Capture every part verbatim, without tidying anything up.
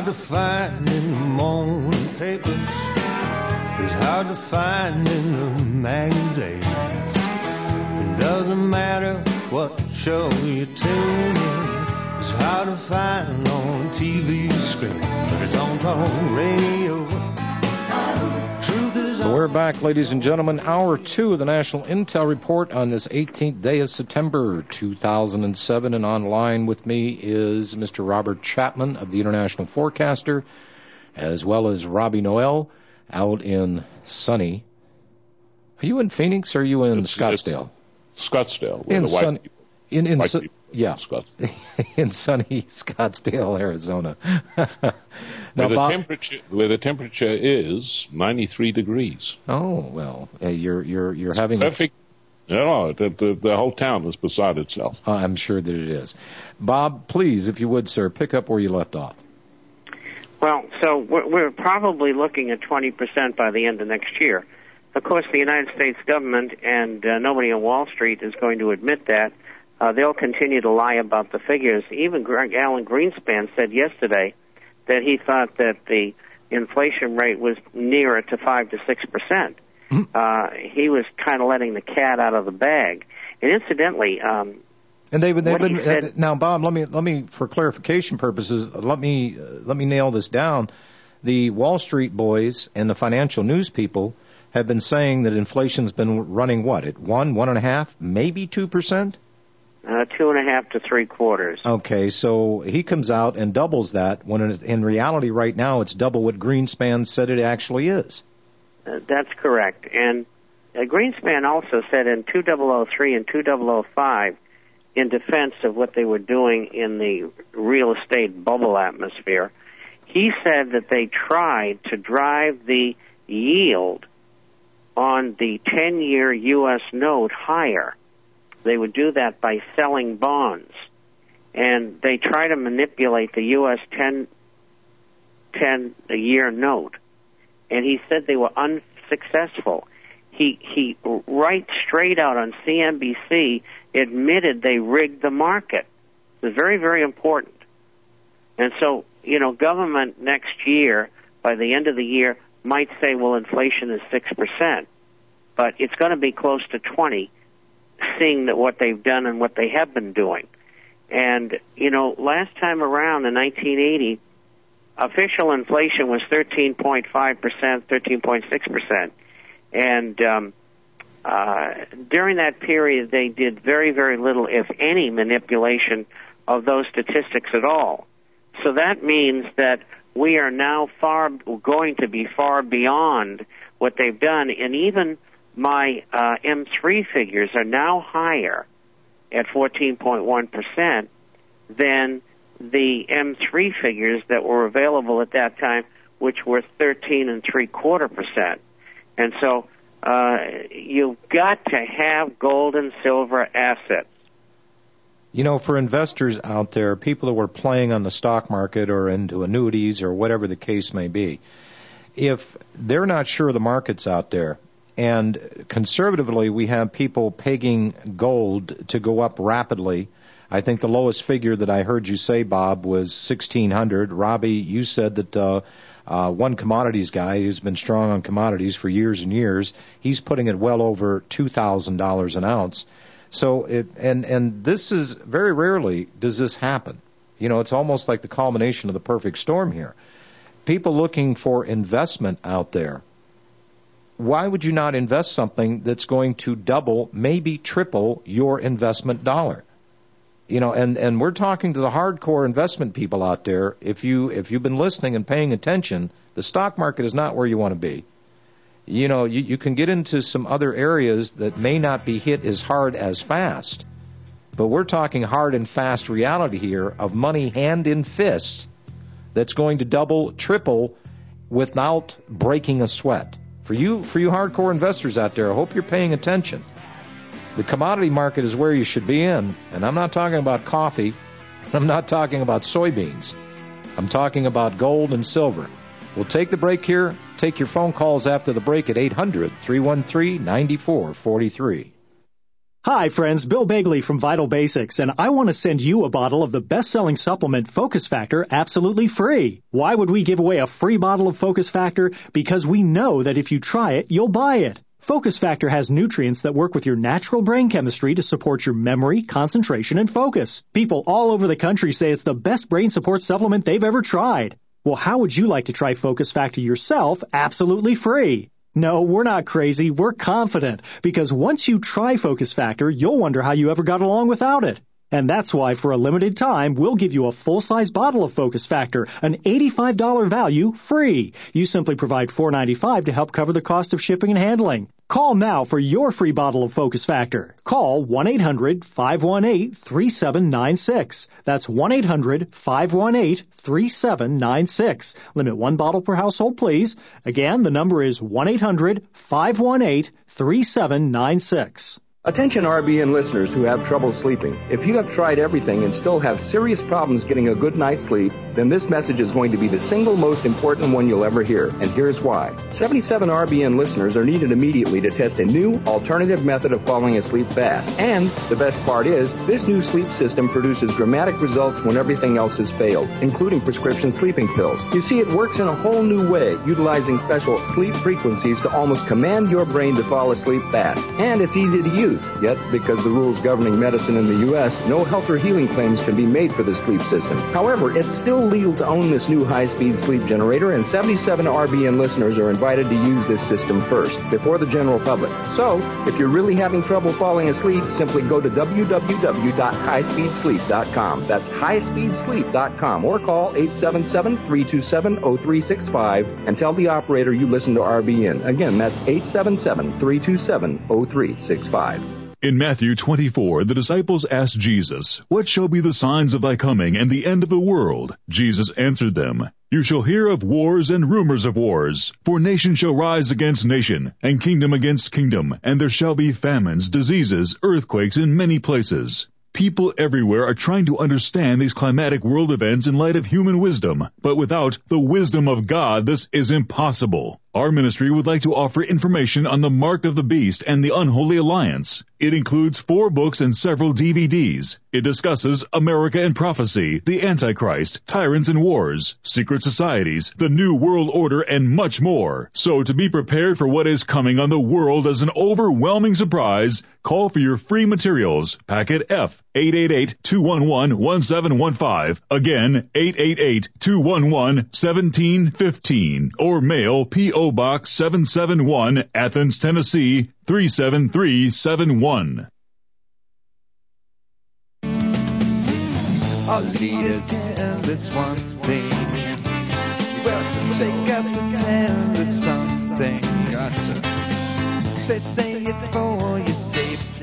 to find in the morning papers. It's hard to find in the magazines. It doesn't matter what show you tune in. It's hard to find on T V screen, but it's on talk radio. Truth is So we're back, ladies and gentlemen. Hour two of the National Intel Report on this eighteenth day of September, two thousand seven. And online with me is Mister Robert Chapman of the International Forecaster, as well as Robbie Noel out in sunny. Are you in Phoenix or are you in it's, Scottsdale? It's Scottsdale. In the white sun, people. in in White su- people. yeah, Scottsdale. in sunny Scottsdale, Arizona. now, where the Bob, temperature where the temperature is ninety-three degrees. Oh well, uh, you're you're you're It's having perfect. No, the, the the whole town is beside itself. Uh, I'm sure that it is. Bob, please, if you would, sir, pick up where you left off. Well, so we're, we're probably looking at twenty percent by the end of next year. Of course, the United States government and uh, nobody on Wall Street is going to admit that. Uh, they'll continue to lie about the figures. Even Greg, Alan Greenspan said yesterday that he thought that the inflation rate was nearer to five to six percent. Uh, he was kind of letting the cat out of the bag. And incidentally, um, And they've, they've What been he said- now, Bob. Let me let me for clarification purposes. Let me uh, let me nail this down. The Wall Street boys and the financial news people have been saying that inflation's been running what at one, one and a half, maybe two percent. uh, two and a half to three quarters. Okay, so he comes out and doubles that when it, in reality right now it's double what Greenspan said it actually is. Uh, that's correct. And uh, Greenspan also said in two thousand three and two thousand five, in defense of what they were doing in the real estate bubble atmosphere, he said that they tried to drive the yield on the ten-year U S note higher. They would do that by selling bonds. And they try to manipulate the U S ten, ten-year note. And he said they were unsuccessful. He, he right straight out on C N B C admitted they rigged the market. It was very, very important. And so, you know, government next year, by the end of the year, might say, well, inflation is six percent. But it's going to be close to twenty, seeing that what they've done and what they have been doing. And, you know, last time around in nineteen eighty, official inflation was thirteen point five percent, thirteen point six percent. And um, uh, during that period, they did very, very little, if any, manipulation of those statistics at all. So that means that we are now far going to be far beyond what they've done. And even my uh, M three figures are now higher at fourteen point one percent than the M three figures that were available at that time, which were thirteen and three quarter percent. And so uh, you've got to have gold and silver assets. You know, for investors out there, people who are playing on the stock market or into annuities or whatever the case may be, if they're not sure the market's out there, and conservatively we have people pegging gold to go up rapidly. I think the lowest figure that I heard you say, Bob, was sixteen hundred. Robbie, you said that uh, uh, one commodities guy who's been strong on commodities for years and years, he's putting it well over two thousand dollars an ounce. So, it, and and this is, very rarely does this happen. You know, it's almost like the culmination of the perfect storm here. People looking for investment out there. Why would you not invest something that's going to double, maybe triple your investment dollar? You know, and, and we're talking to the hardcore investment people out there. If you if you've been listening and paying attention, the stock market is not where you want to be. You know, you, you can get into some other areas that may not be hit as hard as fast. But we're talking hard and fast reality here of money hand in fist that's going to double, triple without breaking a sweat. For you, for you hardcore investors out there, I hope you're paying attention. The commodity market is where you should be in, and I'm not talking about coffee. I'm not talking about soybeans. I'm talking about gold and silver. We'll take the break here. Take your phone calls after the break at eight hundred, three one three, nine four four three. Hi, friends. Bill Bagley from Vital Basics, and I want to send you a bottle of the best-selling supplement Focus Factor absolutely free. Why would we give away a free bottle of Focus Factor? Because we know that if you try it, you'll buy it. Focus Factor has nutrients that work with your natural brain chemistry to support your memory, concentration, and focus. People all over the country say it's the best brain support supplement they've ever tried. Well, how would you like to try Focus Factor yourself absolutely free? No, we're not crazy. We're confident. Because once you try Focus Factor, you'll wonder how you ever got along without it. And that's why, for a limited time, we'll give you a full-size bottle of Focus Factor, an eighty-five dollars value, free. You simply provide four dollars and ninety-five cents to help cover the cost of shipping and handling. Call now for your free bottle of Focus Factor. Call one eight hundred five one eight three seven nine six. That's one eight hundred five one eight three seven nine six. Limit one bottle per household, please. Again, the number is one eight hundred five one eight three seven nine six. Attention R B N listeners who have trouble sleeping. If you have tried everything and still have serious problems getting a good night's sleep, then this message is going to be the single most important one you'll ever hear. And here's why. seventy-seven R B N listeners are needed immediately to test a new alternative method of falling asleep fast. And the best part is, this new sleep system produces dramatic results when everything else has failed, including prescription sleeping pills. You see, it works in a whole new way, utilizing special sleep frequencies to almost command your brain to fall asleep fast. And it's easy to use. Yet, because the rules governing medicine in the U S, no health or healing claims can be made for the sleep system. However, it's still legal to own this new high-speed sleep generator, and seventy-seven R B N listeners are invited to use this system first, before the general public. So, if you're really having trouble falling asleep, simply go to w w w dot high speed sleep dot com. That's high speed sleep dot com, or call eight seven seven three two seven zero three six five and tell the operator you listen to R B N. Again, that's eight seven seven three two seven zero three six five. In Matthew twenty-four, the disciples asked Jesus, "What shall be the signs of thy coming and the end of the world?" Jesus answered them, "You shall hear of wars and rumors of wars. For nation shall rise against nation, and kingdom against kingdom, and there shall be famines, diseases, earthquakes in many places." People everywhere are trying to understand these climatic world events in light of human wisdom, but without the wisdom of God, this is impossible. Our ministry would like to offer information on the Mark of the Beast and the Unholy Alliance. It includes four books and several D V Ds. It discusses America and Prophecy, the Antichrist, Tyrants and Wars, Secret Societies, the New World Order, and much more. So to be prepared for what is coming on the world as an overwhelming surprise, call for your free materials. Packet F, eight eight eight, two one one, one seven one five. Again, eight eight eight, two one one, one seven one five. Or mail P O Box seven seven one, Athens, Tennessee, three seven three seven one. Our leaders tell us one thing. Well, they got to tell us something. Got to. They say it's for your safety.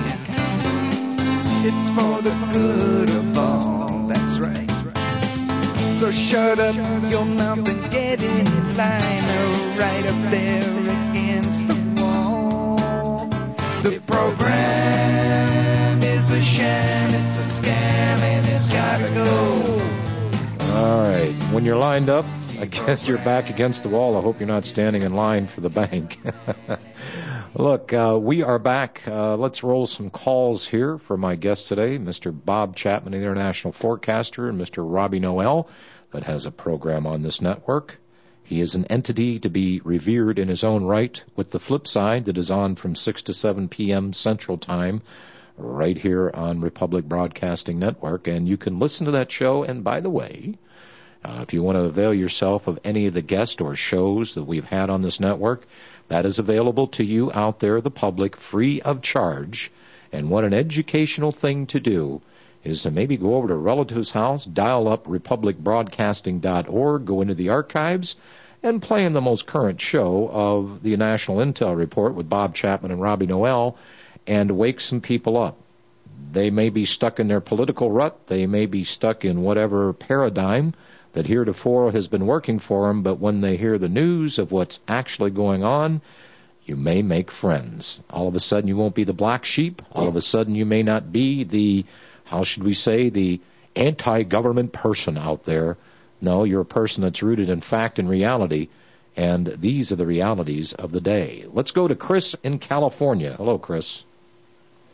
It's for the good of all. That's right. So shut up your mouth and get in line. Oh, right up there against the wall. The program is a sham, it's a scam, and it's gotta go. All right. When you're lined up, I guess you're back against the wall. I hope you're not standing in line for the bank. Look, uh, we are back. Uh, let's roll some calls here for my guests today, Mister Bob Chapman, international forecaster, and Mister Robbie Noel, that has a program on this network. He is an entity to be revered in his own right, with the flip side that is on from six to seven p.m. Central Time, right here on Republic Broadcasting Network. And you can listen to that show. And by the way, uh, if you want to avail yourself of any of the guest or shows that we've had on this network, that is available to you out there, the public, free of charge. And what an educational thing to do is to maybe go over to a relative's house, dial up republic broadcasting dot org, go into the archives, and play in the most current show of the National Intel Report with Bob Chapman and Robbie Noel, and wake some people up. They may be stuck in their political rut. They may be stuck in whatever paradigm that heretofore has been working for them, but when they hear the news of what's actually going on, you may make friends. All of a sudden you won't be the black sheep. All of a sudden you may not be the, how should we say, the anti-government person out there. No, you're a person that's rooted in fact and reality, and these are the realities of the day. Let's go to Chris in California. Hello, Chris.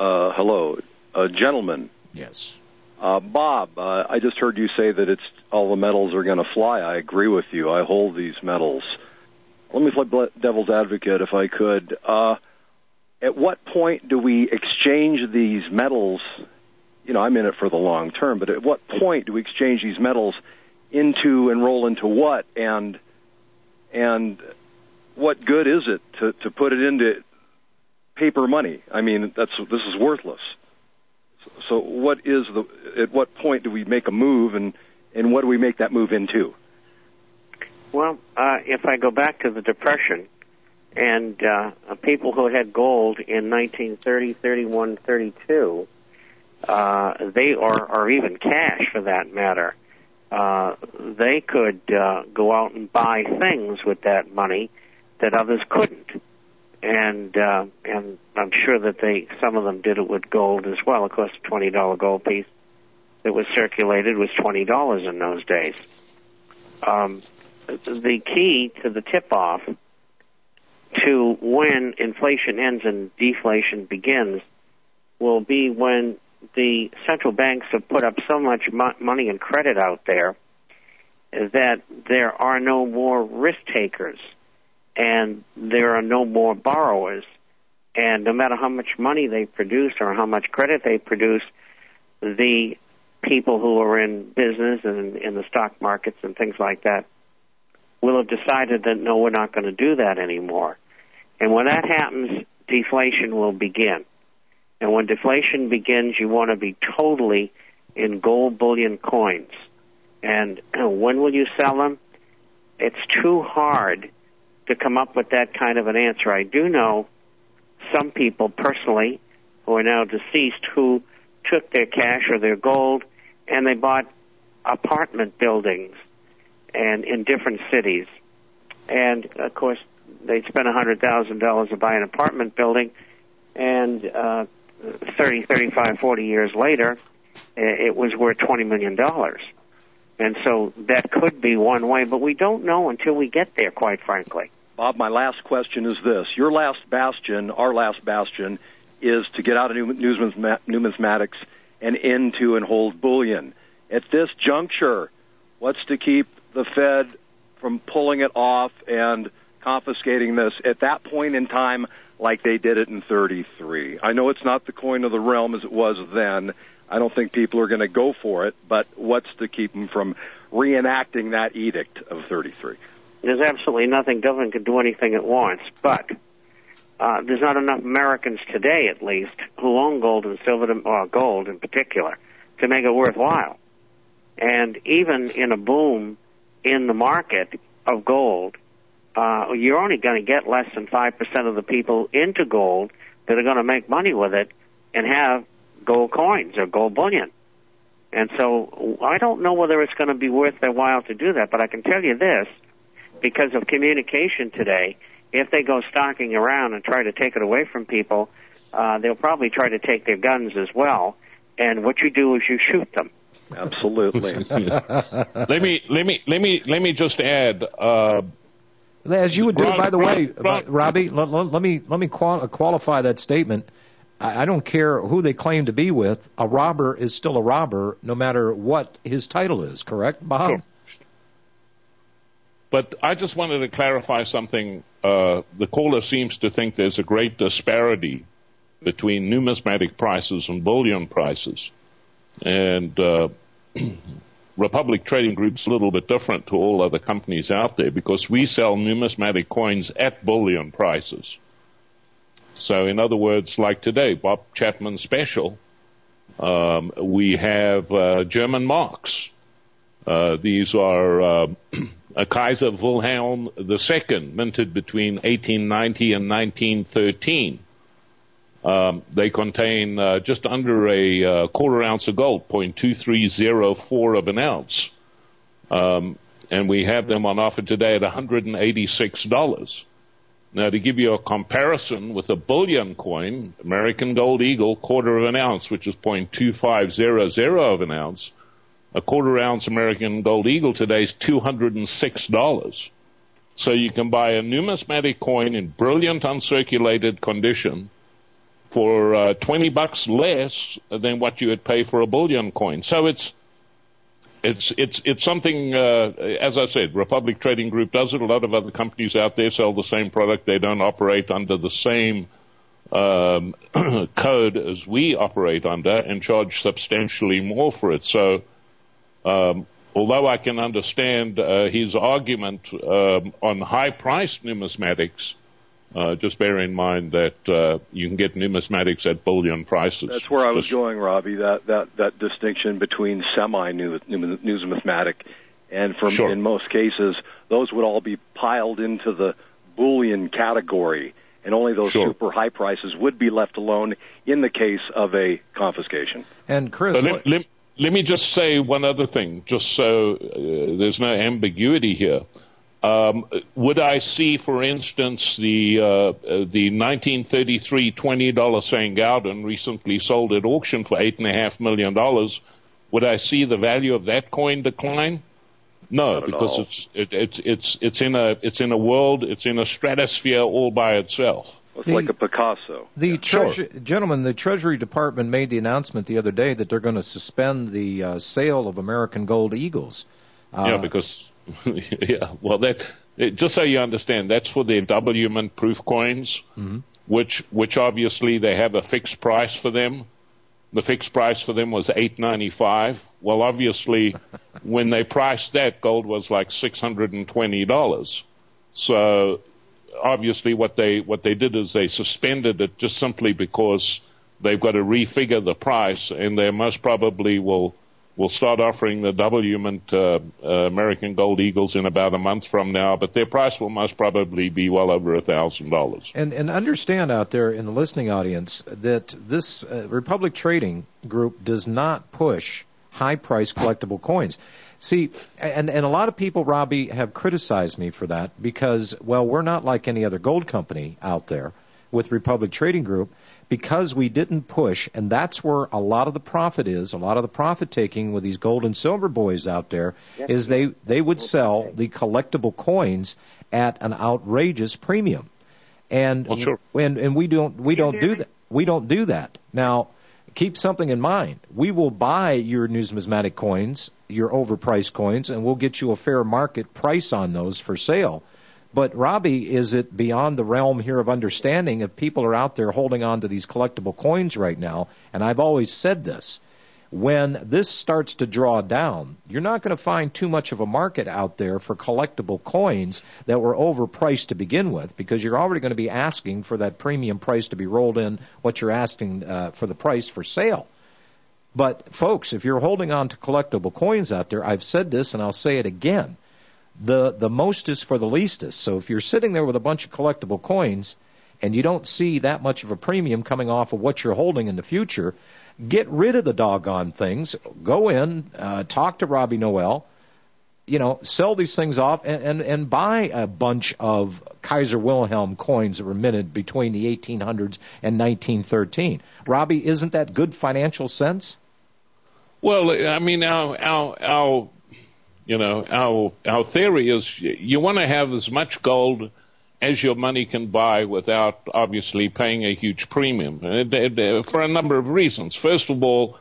Uh, hello. Uh, gentlemen. Yes. Uh, Bob, uh, I just heard you say that it's all the metals are going to fly. I agree with you. I hold these metals. Let me play devil's advocate if I could. Uh, at what point do we exchange these metals? You know, I'm in it for the long term, but at what point do we exchange these metals into and roll into what? And and what good is it to, to put it into paper money? I mean, that's this is worthless. So what is the, at what point do we make a move, and, and what do we make that move into? Well, uh, if I go back to the Depression, and uh, people who had gold in nineteen thirty, thirty-one, thirty-two, uh, they or, or even cash for that matter, uh, they could uh, go out and buy things with that money that others couldn't. And uh, and I'm sure that they some of them did it with gold as well. Of course, a twenty dollar gold piece that was circulated was twenty dollars in those days. Um, the key to the tip-off to when inflation ends and deflation begins will be when the central banks have put up so much mo- money and credit out there that there are no more risk takers. And there are no more borrowers. And no matter how much money they produce or how much credit they produce, the people who are in business and in the stock markets and things like that will have decided that, no, we're not going to do that anymore. And when that happens, deflation will begin. And when deflation begins, you want to be totally in gold bullion coins. And when will you sell them? It's too hard to come up with that kind of an answer. I do know some people personally who are now deceased who took their cash or their gold and they bought apartment buildings and in different cities. And, of course, they'd spent one hundred thousand dollars to buy an apartment building, and uh, thirty, thirty-five, forty years later, it was worth twenty million dollars. And so that could be one way, but we don't know until we get there, quite frankly. Bob, my last question is this. Your last bastion, our last bastion, is to get out of numismatics and into and hold bullion. At this juncture, what's to keep the Fed from pulling it off and confiscating this at that point in time like they did it in thirty-three? I know it's not the coin of the realm as it was then. I don't think people are going to go for it, but what's to keep them from reenacting that edict of thirty-three? There's absolutely nothing. Government can do anything it wants, but uh, there's not enough Americans today, at least, who own gold and silver, to, or gold in particular, to make it worthwhile. And even in a boom in the market of gold, uh, you're only going to get less than five percent of the people into gold that are going to make money with it and have gold coins or gold bullion. And so I don't know whether it's going to be worth their while to do that, but I can tell you this, because of communication today, if they go stalking around and try to take it away from people, uh, they'll probably try to take their guns as well. And what you do is you shoot them. Absolutely. let me let me let me let me just add. Uh, As you would do, Ron, by the Ron, way, Ron, Robbie. Let, let, let me let me qual- qualify that statement. I, I don't care who they claim to be with. A robber is still a robber, no matter what his title is. Correct, Bob? Sure. But I just wanted to clarify something. Uh, the caller seems to think there's a great disparity between numismatic prices and bullion prices. And uh, Republic Trading Group's a little bit different to all other companies out there because we sell numismatic coins at bullion prices. So in other words, like today, Bob Chapman special, um, we have uh, German marks. Uh, these are uh, a Kaiser Wilhelm the Second, minted between eighteen ninety and nineteen thirteen. Um, they contain uh, just under a uh, quarter ounce of gold, zero point two three zero four of an ounce. Um, and we have them on offer today at one hundred eighty-six dollars. Now, to give you a comparison with a bullion coin, American Gold Eagle, quarter of an ounce, which is zero point two five zero zero of an ounce, a quarter ounce American Gold Eagle today is two hundred six dollars. So you can buy a numismatic coin in brilliant uncirculated condition for uh, twenty bucks less than what you would pay for a bullion coin. So it's it's it's it's something. Uh, as I said, Republic Trading Group does it. A lot of other companies out there sell the same product. They don't operate under the same um, code as we operate under, and charge substantially more for it. So. Um, Although I can understand uh, his argument um, on high-priced numismatics, uh, just bear in mind that uh, you can get numismatics at bullion prices. That's where I was just, going, Robbie, that, that, that distinction between semi-numismatic and from, sure. in most cases, those would all be piled into the bullion category, and only those sure. super high prices would be left alone in the case of a confiscation. And Chris... Uh, let, let, Let me just say one other thing, just so uh, there's no ambiguity here. Um, would I see, for instance, the uh, the nineteen thirty-three twenty dollar Saint Gaudens recently sold at auction for eight and a half million dollars? Would I see the value of that coin decline? No, because all. it's it, it's it's it's in a it's in a world, it's in a stratosphere all by itself. It's The- like a Picasso. The Yeah. treasury, gentlemen, the Treasury Department made the announcement the other day that they're going to suspend the uh, sale of American Gold Eagles. Uh, Yeah, because, yeah, well, that, it, just so you understand, that's for their W Mint proof coins, mm-hmm. which, which obviously they have a fixed price for them. The fixed price for them was eight ninety-five. Well, obviously, when they priced that, gold was like six hundred twenty dollars. So, obviously, what they what they did is they suspended it just simply because they've got to refigure the price, and they most probably will will start offering the W Mint uh, uh, American Gold Eagles in about a month from now. But their price will most probably be well over a thousand dollars. And and understand out there in the listening audience that this uh, Republic Trading Group does not push high-priced collectible coins. See, and, and a lot of people, Robbie, have criticized me for that because, well, we're not like any other gold company out there with Republic Trading Group because we didn't push, and that's where a lot of the profit is, a lot of the profit taking with these gold and silver boys out there is they, they would sell the collectible coins at an outrageous premium. And, well, sure. and, and we don't, we don't do that. We don't do that. Now, keep something in mind. We will buy your numismatic coins, your overpriced coins, and we'll get you a fair market price on those for sale. But, Robbie, is it beyond the realm here of understanding if people are out there holding on to these collectible coins right now? And I've always said this. When this starts to draw down, you're not going to find too much of a market out there for collectible coins that were overpriced to begin with because you're already going to be asking for that premium price to be rolled in what you're asking uh, for the price for sale. But, folks, if you're holding on to collectible coins out there, I've said this and I'll say it again, the, the most is for the leastest. So if you're sitting there with a bunch of collectible coins and you don't see that much of a premium coming off of what you're holding in the future, get rid of the doggone things. Go in, uh, talk to Robbie Noel, you know, sell these things off and, and, and buy a bunch of Kaiser Wilhelm coins that were minted between the eighteen hundreds and nineteen thirteen. Robbie, isn't that good financial sense? Well, I mean, our, our, our, you know, our, our theory is you want to have as much gold as your money can buy without obviously paying a huge premium for a number of reasons. First of all,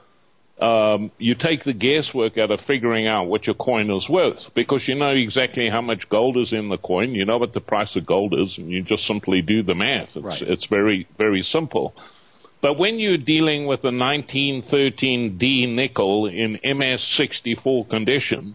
um, you take the guesswork out of figuring out what your coin is worth because you know exactly how much gold is in the coin. You know what the price of gold is, and you just simply do the math. It's, right. it's very, very simple. But when you're dealing with a nineteen thirteen D nickel in M S sixty-four condition,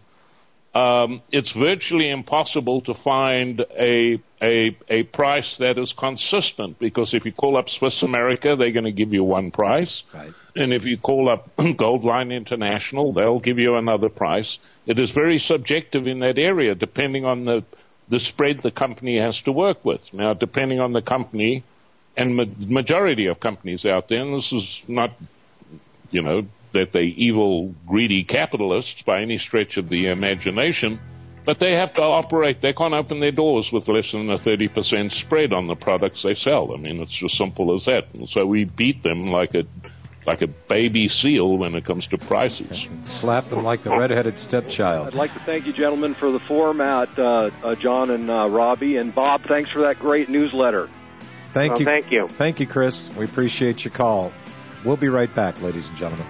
Um, it's virtually impossible to find a, a a price that is consistent because if you call up Swiss America, they're going to give you one price. Right. And if you call up Goldline International, they'll give you another price. It is very subjective in that area, depending on the, the spread the company has to work with. Now, depending on the company, and ma- majority of companies out there, and this is not, you know, that they're evil, greedy capitalists by any stretch of the imagination, but they have to operate. They can't open their doors with less than a thirty percent spread on the products they sell. I mean, it's just simple as that. And so we beat them like a like a baby seal when it comes to prices. Slap them like the red-headed stepchild. I'd like to thank you, gentlemen, for the format, uh, uh, John and uh, Robbie. And Bob, thanks for that great newsletter. Thank well, you. Thank you. Thank you, Chris. We appreciate your call. We'll be right back, ladies and gentlemen.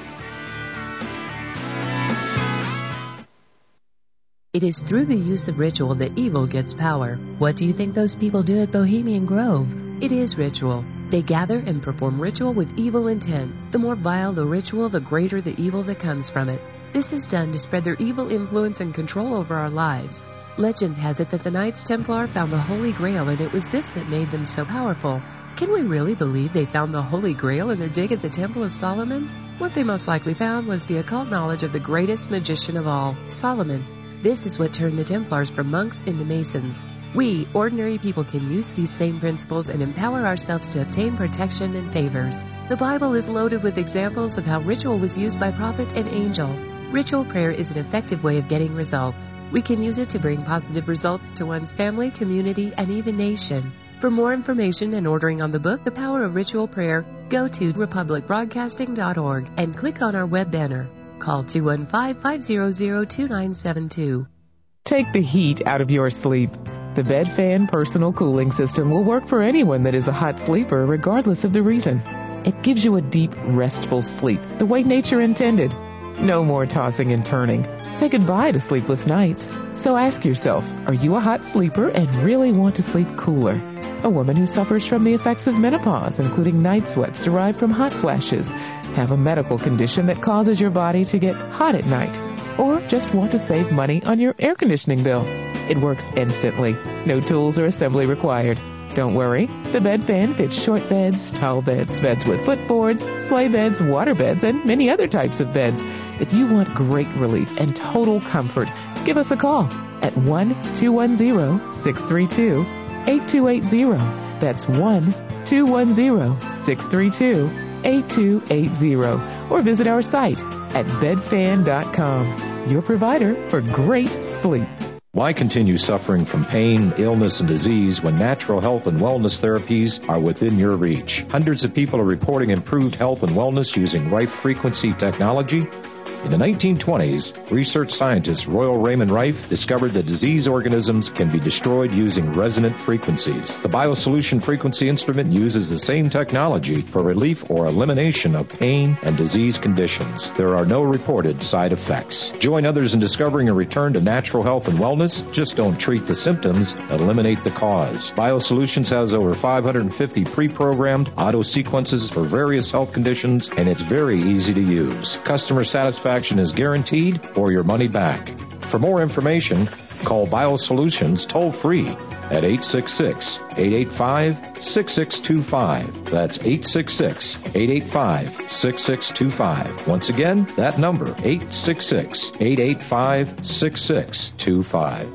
It is through the use of ritual that evil gets power. What do you think those people do at Bohemian Grove? It is ritual. They gather and perform ritual with evil intent. The more vile the ritual, the greater the evil that comes from it. This is done to spread their evil influence and control over our lives. Legend has it that the Knights Templar found the Holy Grail, and it was this that made them so powerful. Can we really believe they found the Holy Grail in their dig at the Temple of Solomon? What they most likely found was the occult knowledge of the greatest magician of all, Solomon. This is what turned the Templars from monks into Masons. We, ordinary people, can use these same principles and empower ourselves to obtain protection and favors. The Bible is loaded with examples of how ritual was used by prophet and angel. Ritual prayer is an effective way of getting results. We can use it to bring positive results to one's family, community, and even nation. For more information and ordering on the book, The Power of Ritual Prayer, go to republic broadcasting dot org and click on our web banner. Call two one five, five zero zero, two nine seven two. Take the heat out of your sleep. The BedFan Personal Cooling System will work for anyone that is a hot sleeper, regardless of the reason. It gives you a deep, restful sleep, the way nature intended. No more tossing and turning. Say goodbye to sleepless nights. So ask yourself, are you a hot sleeper and really want to sleep cooler? A woman who suffers from the effects of menopause, including night sweats derived from hot flashes, have a medical condition that causes your body to get hot at night, or just want to save money on your air conditioning bill. It works instantly. No tools or assembly required. Don't worry, the BedFan fits short beds, tall beds, beds with footboards, sleigh beds, water beds, and many other types of beds. If you want great relief and total comfort, give us a call at one two one zero, six three two, eight two eight zero. That's one two one zero, six three two, eight two eight zero. Or visit our site at bed fan dot com, your provider for great sleep. Why continue suffering from pain, illness, and disease when natural health and wellness therapies are within your reach? Hundreds of people are reporting improved health and wellness using Rife frequency technology. In the nineteen twenties, research scientist Royal Raymond Rife discovered that disease organisms can be destroyed using resonant frequencies. The BioSolution frequency instrument uses the same technology for relief or elimination of pain and disease conditions. There are no reported side effects. Join others in discovering a return to natural health and wellness. Just don't treat the symptoms, eliminate the cause. BioSolutions has over five hundred fifty pre-programmed auto sequences for various health conditions, and it's very easy to use. Customer satisfaction is guaranteed or your money back. For more information, call BioSolutions toll-free at eight six six, eight eight five, six six two five. That's eight six six, eight eight five, six six two five. Once again, that number, eight six six, eight eight five, six six two five.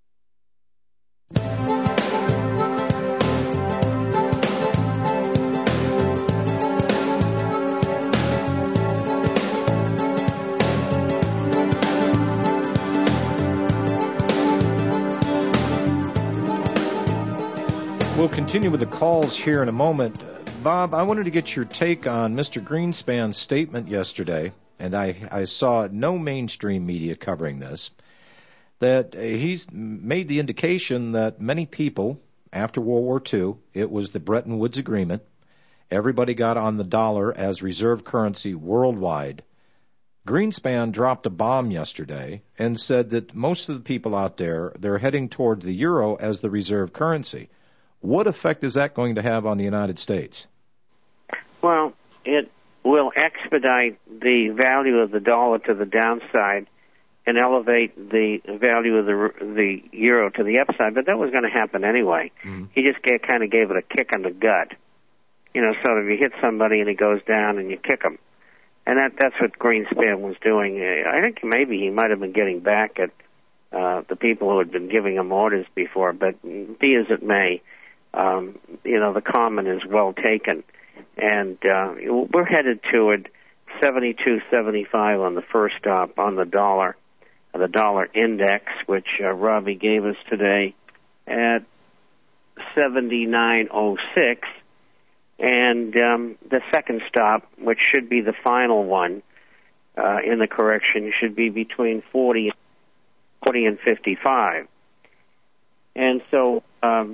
We'll continue with the calls here in a moment. Bob, I wanted to get your take on Mister Greenspan's statement yesterday, and I, I saw no mainstream media covering this, that he's made the indication that many people, after World War Two, it was the Bretton Woods Agreement, everybody got on the dollar as reserve currency worldwide. Greenspan dropped a bomb yesterday and said that most of the people out there, they're heading towards the euro as the reserve currency. What effect is that going to have on the United States? Well, it will expedite the value of the dollar to the downside and elevate the value of the the euro to the upside. But that was going to happen anyway. Mm-hmm. He just gave, kind of gave it a kick in the gut. You know, so if you hit somebody and he goes down and you kick him. And that that's what Greenspan was doing. I think maybe he might have been getting back at uh, the people who had been giving him orders before. But be as it may, Um, you know, the comment is well taken. And uh, we're headed toward seventy-two seventy-five on the first stop on the dollar, uh, the dollar index, which uh, Robbie gave us today at seventy-nine oh six. And um, the second stop, which should be the final one uh, in the correction, should be between forty and fifty-five. And so... Um,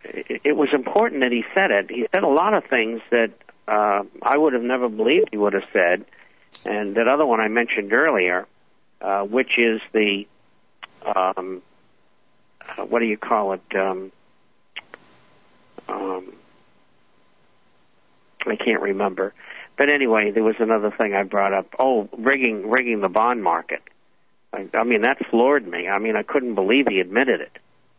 it, it was important that he said it. He said a lot of things that uh, I would have never believed he would have said. And that other one I mentioned earlier, uh, which is the, um, uh, what do you call it? Um, um, I can't remember. But anyway, there was another thing I brought up. Oh, rigging, rigging the bond market. I, I mean, that floored me. I mean, I couldn't believe he admitted it.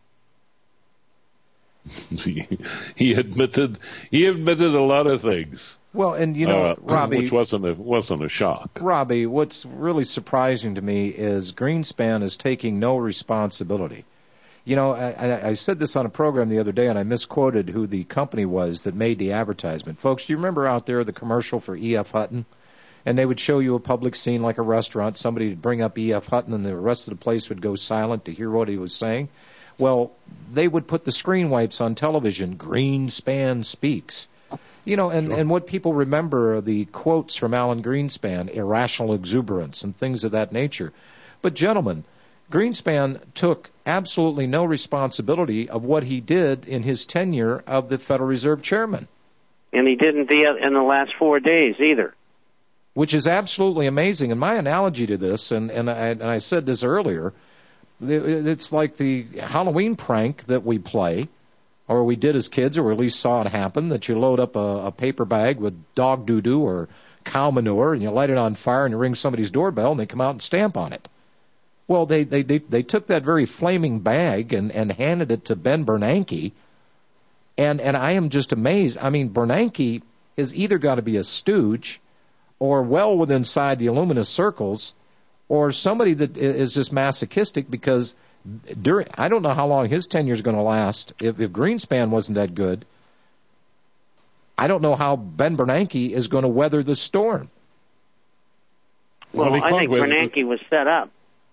he, he admitted he admitted a lot of things. Well, and you know, uh, Robbie, which wasn't a wasn't a shock. Robbie, what's really surprising to me is Greenspan is taking no responsibility. You know, I, I said this on a program the other day, and I misquoted who the company was that made the advertisement. Folks, do you remember out there the commercial for E F. Hutton? And they would show you a public scene like a restaurant. Somebody would bring up E F. Hutton, and the rest of the place would go silent to hear what he was saying. Well, they would put the screen wipes on television, Greenspan speaks. You know, and, Sure. and what people remember are the quotes from Alan Greenspan, irrational exuberance and things of that nature. But, gentlemen, Greenspan took absolutely no responsibility of what he did in his tenure of the Federal Reserve chairman. And he didn't the, in the last four days either. Which is absolutely amazing. And my analogy to this, and, and, I, and I said this earlier, it's like the Halloween prank that we play, or we did as kids, or at least saw it happen, that you load up a, a paper bag with dog doo-doo or cow manure, and you light it on fire, and you ring somebody's doorbell, and they come out and stamp on it. Well, they they they, they took that very flaming bag and, and handed it to Ben Bernanke, and, and I am just amazed. I mean, Bernanke has either got to be a stooge or well within inside the Illuminous circles, or somebody that is just masochistic because during, I don't know how long his tenure is going to last. If, if Greenspan wasn't that good, I don't know how Ben Bernanke is going to weather the storm. Well, well I think Bernanke was set up.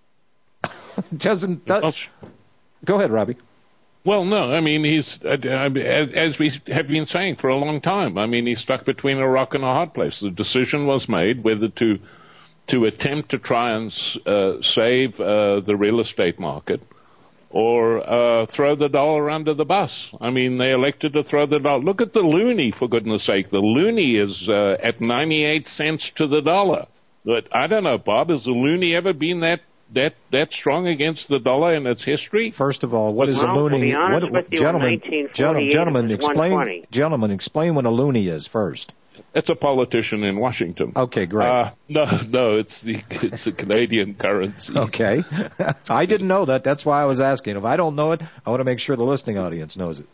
Doesn't that, go ahead, Robbie. Well, no, I mean, he's, uh, as we have been saying for a long time, I mean, he's stuck between a rock and a hard place. The decision was made whether to to attempt to try and uh, save uh, the real estate market or uh, throw the dollar under the bus. I mean, they elected to throw the dollar. Look at the loonie, for goodness sake. The loonie is uh, at ninety-eight cents to the dollar. But I don't know, Bob, has the loonie ever been that that that strong against the dollar in its history? First of all, what is well, a loonie? To be honest what, with you, gentlemen, in gentlemen, it was explain, gentlemen, explain what a loonie is first. It's a politician in Washington. Okay, great. Uh, no, no, it's the it's a Canadian currency. Okay, I didn't know that. That's why I was asking. If I don't know it, I want to make sure the listening audience knows it.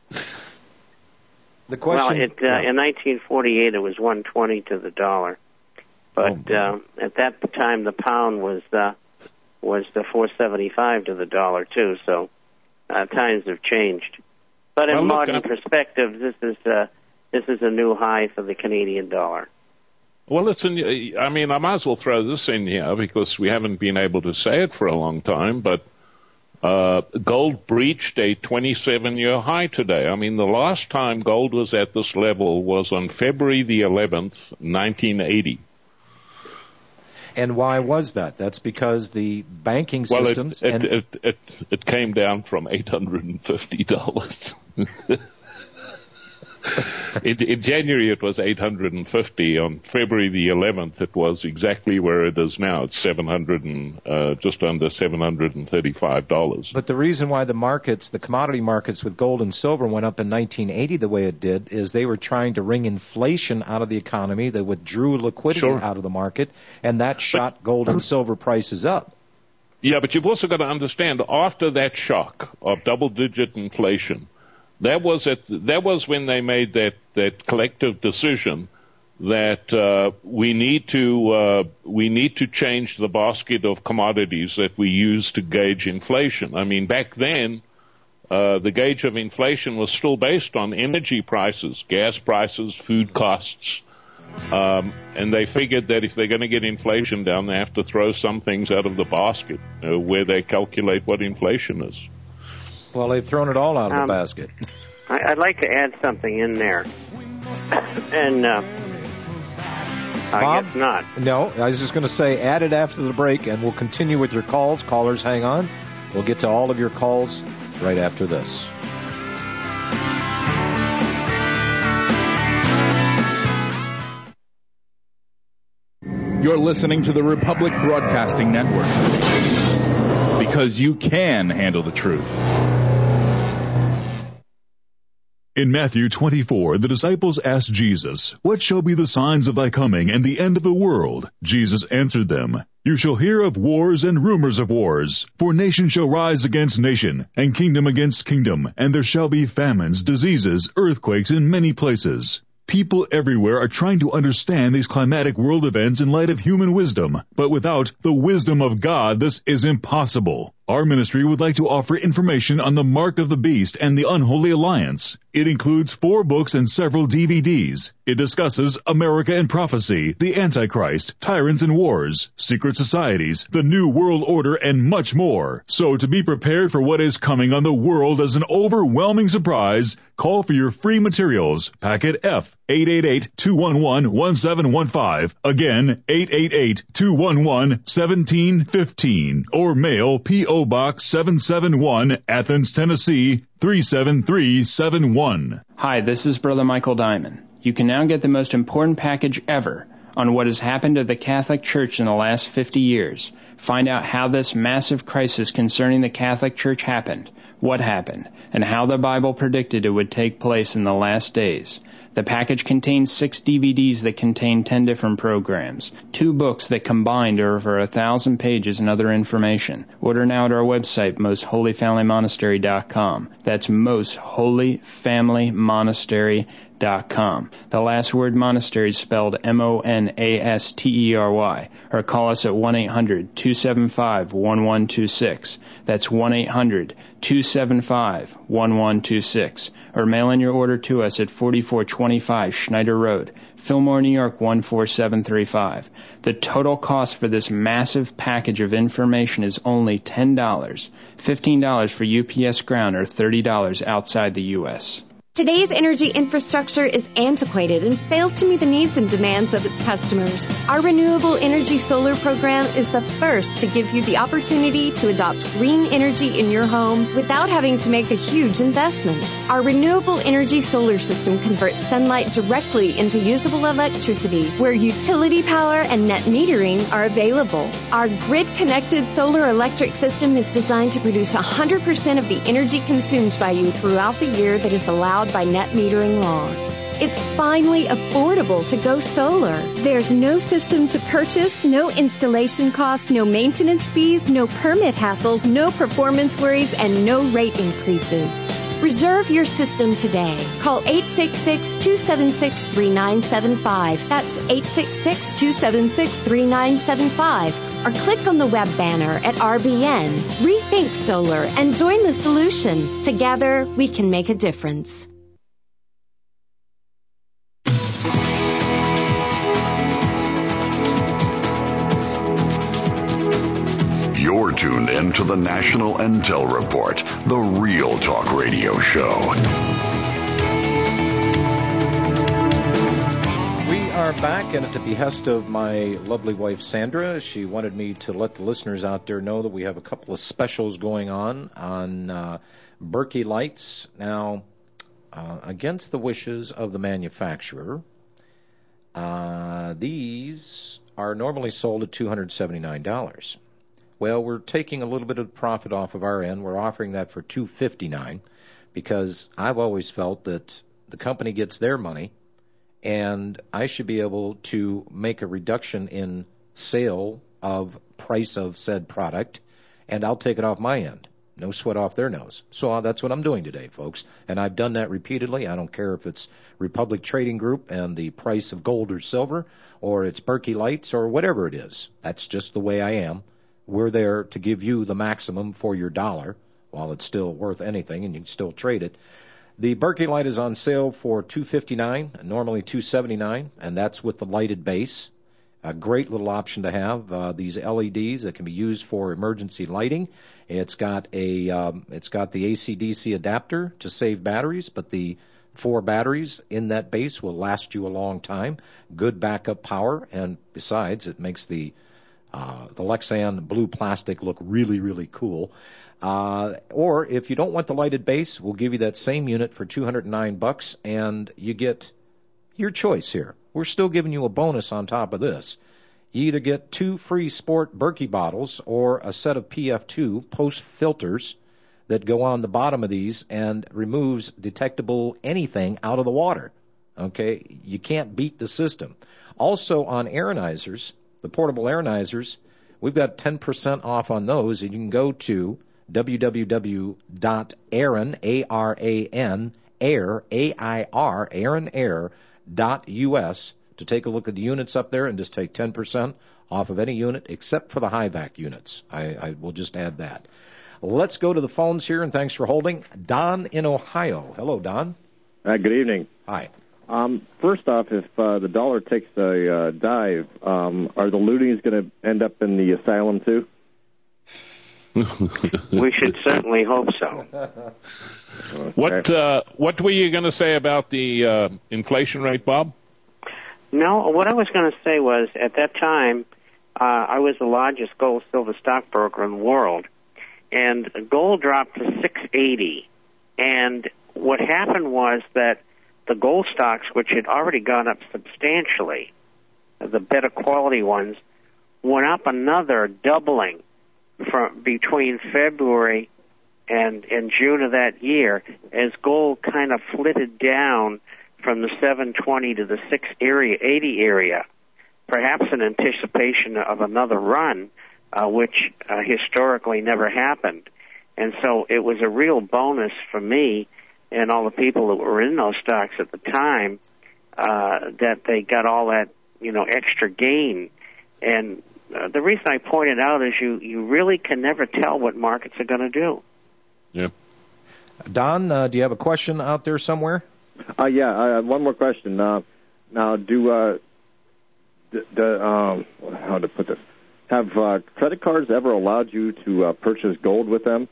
The question. Well, it, uh, yeah. in nineteen forty-eight, it was one twenty to the dollar, but oh, uh, at that time, the pound was uh, was the four seventy-five to the dollar too. So uh, times have changed. But in well, modern look, perspective, this is. Uh, This is a new high for the Canadian dollar. Well, it's in, I mean, I might as well throw this in here because we haven't been able to say it for a long time, but uh, gold breached a twenty-seven-year high today. I mean, the last time gold was at this level was on February the eleventh, nineteen eighty. And why was that? That's because the banking well, systems... It, it, and it, it, it came down from eight hundred fifty dollars. in, in January it was eight hundred fifty. On February the eleventh it was exactly where it is now. It's seven hundred and uh, just under seven hundred thirty-five dollars. But the reason why the markets, the commodity markets with gold and silver went up in nineteen eighty the way it did is they were trying to wring inflation out of the economy. They withdrew liquidity sure. out of the market, and that shot but, gold and silver prices up. Yeah, but you've also got to understand, after that shock of double-digit inflation, That was at, that was when they made that, that collective decision that uh, we need to uh, we need to change the basket of commodities that we use to gauge inflation. I mean, back then, uh, the gauge of inflation was still based on energy prices, gas prices, food costs, um, and they figured that if they're going to get inflation down, they have to throw some things out of the basket uh, where they calculate what inflation is. Well, they've thrown it all out of um, the basket. I, I'd like to add something in there. and uh, I Bob? guess not. No, I was just going to say add it after the break, and we'll continue with your calls. Callers, hang on. We'll get to all of your calls right after this. You're listening to the Republic Broadcasting Network, because you can handle the truth. In Matthew twenty-four, the disciples asked Jesus, "What shall be the signs of thy coming and the end of the world?" Jesus answered them, "You shall hear of wars and rumors of wars, for nation shall rise against nation, and kingdom against kingdom, and there shall be famines, diseases, earthquakes in many places." People everywhere are trying to understand these climatic world events in light of human wisdom, but without the wisdom of God, this is impossible. Our ministry would like to offer information on the Mark of the Beast and the Unholy Alliance. It includes four books and several D V Ds. It discusses America and prophecy, the Antichrist, tyrants and wars, secret societies, the New World Order, and much more. So to be prepared for what is coming on the world as an overwhelming surprise, call for your free materials. Packet F, eight eight eight, two one one, one seven one five. Again, eight eight eight, two one one, one seven one five. Or mail P O Box seven seven one, Athens, Tennessee, three seven three seven one. Hi, this is Brother Michael Diamond. You can now get the most important package ever on what has happened to the Catholic Church in the last fifty years. Find out how this massive crisis concerning the Catholic Church happened, what happened, and how the Bible predicted it would take place in the last days. The package contains six D V Ds that contain ten different programs, two books that combined are over a thousand pages and other information. Order now at our website, most holy family monastery dot com. That's most holy family monastery dot com. The last word monastery is spelled M O N A S T E R Y. Or call us at one eight hundred, two seven five, one one two six. That's one eight hundred, two seven five, one one two six. Or mail in your order to us at forty-four twenty-five Schneider Road, Fillmore, New York one four seven three five. The total cost for this massive package of information is only ten dollars, fifteen dollars for U P S ground, or thirty dollars outside the U S Today's energy infrastructure is antiquated and fails to meet the needs and demands of its customers. Our Renewable Energy Solar Program is the first to give you the opportunity to adopt green energy in your home without having to make a huge investment. Our Renewable Energy Solar System converts sunlight directly into usable electricity, where utility power and net metering are available. Our grid-connected solar electric system is designed to produce one hundred percent of the energy consumed by you throughout the year that is allowed by net metering laws. It's finally affordable to go solar. There's no system to purchase, no installation costs, no maintenance fees, no permit hassles, no performance worries, and no rate increases. Reserve your system today. Call eight six six, two seven six, three nine seven five. That's eight six six, two seven six, three nine seven five. Or click on the web banner at R B N. Rethink solar and join the solution. Together, we can make a difference. You're tuned in to the National Intel Report, the Real Talk Radio Show. We are back, and at the behest of my lovely wife, Sandra, she wanted me to let the listeners out there know that we have a couple of specials going on on uh, Berkey lights. Now, uh, against the wishes of the manufacturer, uh, these are normally sold at two hundred seventy-nine dollars. Well, we're taking a little bit of profit off of our end. We're offering that for two hundred fifty-nine dollars because I've always felt that the company gets their money and I should be able to make a reduction in sale of price of said product, and I'll take it off my end. No sweat off their nose. So uh, that's what I'm doing today, folks. And I've done that repeatedly. I don't care if it's Republic Trading Group and the price of gold or silver, or it's Berkey Lights or whatever it is. That's just the way I am. We're there to give you the maximum for your dollar while it's still worth anything and you can still trade it. The Berkey light is on sale for two hundred fifty-nine dollars, normally two hundred seventy-nine dollars, and that's with the lighted base. A great little option to have. Uh, these L E Ds that can be used for emergency lighting. It's got a um, it's got the A C D C adapter to save batteries, but the four batteries in that base will last you a long time. Good backup power, and besides, it makes the Uh, the Lexan blue plastic look really, really cool. Uh, or if you don't want the lighted base, we'll give you that same unit for two hundred nine bucks, and you get your choice here. We're still giving you a bonus on top of this. You either get two free Sport Berkey bottles or a set of P F two post filters that go on the bottom of these and removes detectable anything out of the water. Okay, you can't beat the system. Also on aeronizers, the portable aeronizers, we've got ten percent off on those, and you can go to w w w dot aaron, A R A N, air, A I R, aaron air dot U S to take a look at the units up there and just take ten percent off of any unit except for the high vac units. I, I will just add that. Let's go to the phones here, and thanks for holding. Don in Ohio. Hello, Don. Uh, good evening. Hi. Um, first off, if uh, the dollar takes a uh, dive, um, are the loonies going to end up in the asylum too? We should certainly hope so. Okay. What uh, what were you going to say about the uh, inflation rate, Bob? No, what I was going to say was, at that time, uh, I was the largest gold silver stockbroker in the world, and gold dropped to six eighty. And what happened was that the gold stocks, which had already gone up substantially, the better quality ones, went up another doubling from between February and, and June of that year, as gold kind of flitted down from the seven twenty to the six eighty area, perhaps in anticipation of another run, uh, which uh, historically never happened. And so it was a real bonus for me and all the people that were in those stocks at the time, uh, that they got all that, you know, extra gain. And uh, the reason I pointed out is you, you really can never tell what markets are going to do. Yeah. Don, uh, do you have a question out there somewhere? Uh, yeah, uh, one more question. Uh, now, do, uh, d- d- um, how to put this, have uh, credit cards ever allowed you to uh, purchase gold with them?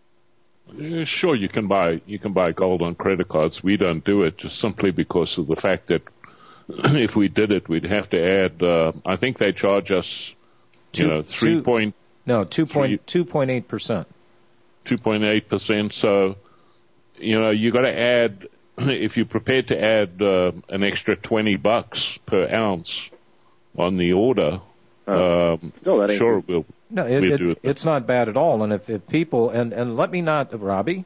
Yeah, sure, you can buy you can buy gold on credit cards. We don't do it just simply because of the fact that if we did it, we'd have to add. Uh, I think they charge us, two, you know, three two, point no two point two point eight percent. Two point eight percent. So, you know, you got to add. If you're prepared to add uh, an extra twenty bucks per ounce on the order, uh, um, no, that ain't sure good. we'll. No, it, we it, do it. it's not bad at all. And if, if people, and, and let me not, Robbie,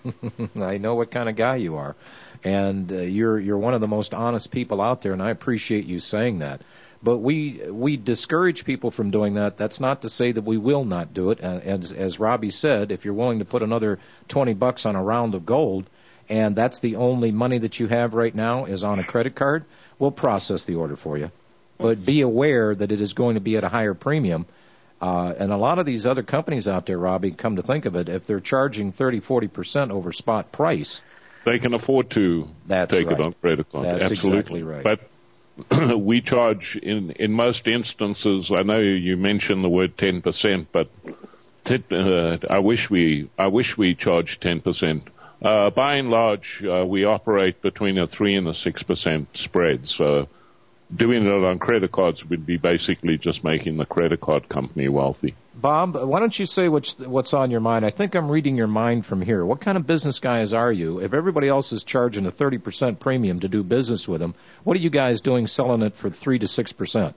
I know what kind of guy you are, and uh, you're you're one of the most honest people out there, and I appreciate you saying that. But we we discourage people from doing that. That's not to say that we will not do it. And as, as Robbie said, if you're willing to put another twenty bucks on a round of gold, and that's the only money that you have right now is on a credit card, we'll process the order for you. But be aware that it is going to be at a higher premium. Uh, and a lot of these other companies out there, Robbie, come to think of it, if they're charging thirty, forty percent over spot price, they can afford to that's take right. it on credit card. That's Absolutely. exactly right. But we charge, in, in most instances, I know you mentioned the word ten percent, but t- uh, I wish we I wish we charged ten percent. Uh, by and large, uh, we operate between a three and a six percent spread. So doing it on credit cards would be basically just making the credit card company wealthy. Bob, why don't you say what's, what's on your mind? I think I'm reading your mind from here. What kind of business guys are you? If everybody else is charging a thirty percent premium to do business with them, what are you guys doing selling it for three to six percent?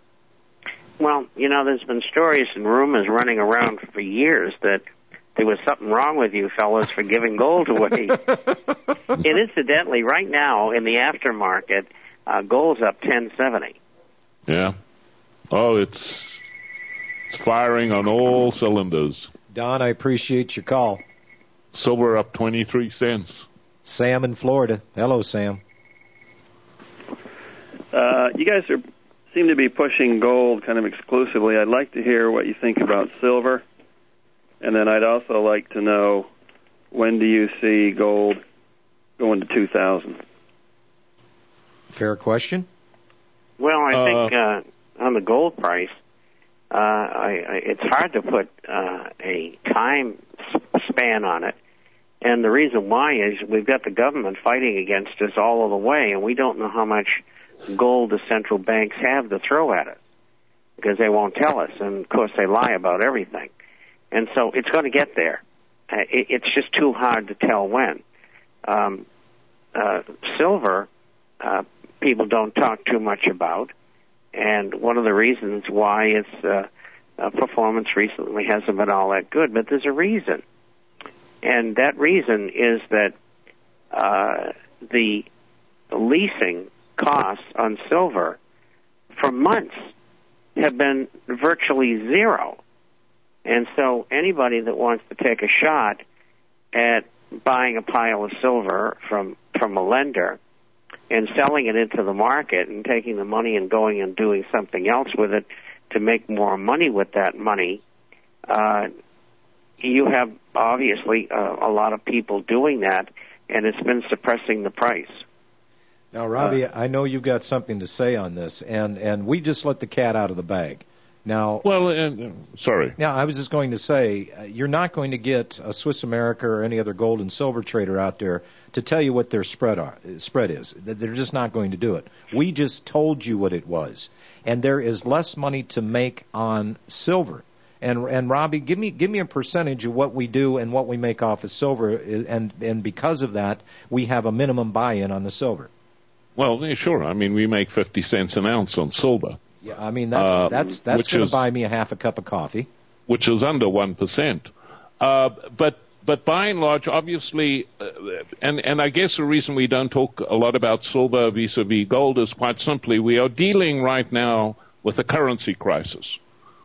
Well, you know, there's been stories and rumors running around for years that there was something wrong with you fellas for giving gold away. And incidentally, right now in the aftermarket, uh, gold's up ten seventy. Yeah. Oh, it's, it's firing on all cylinders. Don, I appreciate your call. Silver up twenty-three cents. Sam in Florida. Hello, Sam. Uh, you guys are seem to be pushing gold kind of exclusively. I'd like to hear what you think about silver. And then I'd also like to know, when do you see gold going to two thousand? Fair question. Well, I think uh, on the gold price, uh, I, I, it's hard to put uh, a time span on it. And the reason why is we've got the government fighting against us all of the way, and we don't know how much gold the central banks have to throw at us because they won't tell us. And, of course, they lie about everything. And so it's going to get there. Uh, it, it's just too hard to tell when. Um, uh, silver, uh, people don't talk too much about. and one of the reasons why its uh, uh, performance recently hasn't been all that good. But there's a reason, and that reason is that uh, the leasing costs on silver for months have been virtually zero. And so anybody that wants to take a shot at buying a pile of silver from, from a lender and selling it into the market and taking the money and going and doing something else with it to make more money with that money, uh, you have obviously uh, a lot of people doing that, and it's been suppressing the price. Now, Robbie, uh, I know you've got something to say on this, and, and we just let the cat out of the bag. Now, well, uh, sorry. Now, I was just going to say, uh, you're not going to get a Swiss America or any other gold and silver trader out there to tell you what their spread are, spread is. They're just not going to do it. We just told you what it was, and there is less money to make on silver. And and Robbie, give me give me a percentage of what we do and what we make off of silver, and and because of that, we have a minimum buy-in on the silver. Well, yeah, sure. I mean, we make fifty cents an ounce on silver. Yeah, I mean, that's uh, that's that's going to buy me a half a cup of coffee. Which is under one percent. Uh, but but by and large, obviously, uh, and, and I guess the reason we don't talk a lot about silver vis-a-vis gold is quite simply we are dealing right now with a currency crisis.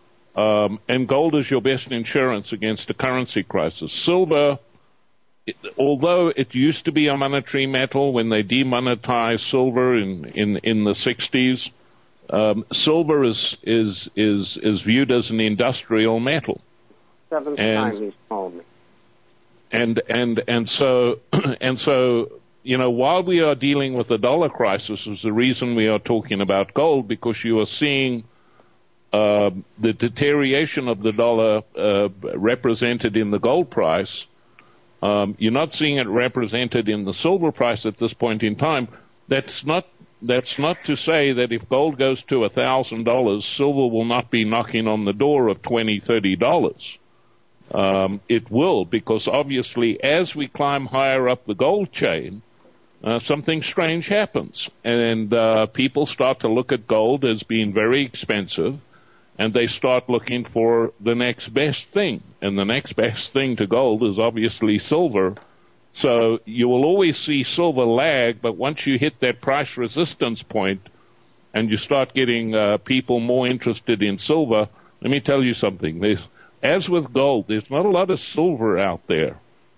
Um, and gold is your best insurance against a currency crisis. Silver, It, although it used to be a monetary metal when they demonetized silver in, in, in the sixties, um, silver is, is, is, is viewed as an industrial metal. Seventh and, time he's told me. And, and, and so, and so, you know, while we are dealing with the dollar crisis is the reason we are talking about gold, because you are seeing uh, the deterioration of the dollar uh, represented in the gold price. Um, you're not seeing it represented in the silver price at this point in time. That's not that's not to say that if gold goes to a thousand dollars, silver will not be knocking on the door of twenty, thirty dollars. Um, it will, because obviously, as we climb higher up the gold chain, uh, something strange happens, and uh, people start to look at gold as being very expensive. And they start looking for the next best thing. And the next best thing to gold is obviously silver. So you will always see silver lag, but once you hit that price resistance point and you start getting uh, people more interested in silver, let me tell you something. There's, as with gold, there's not a lot of silver out there.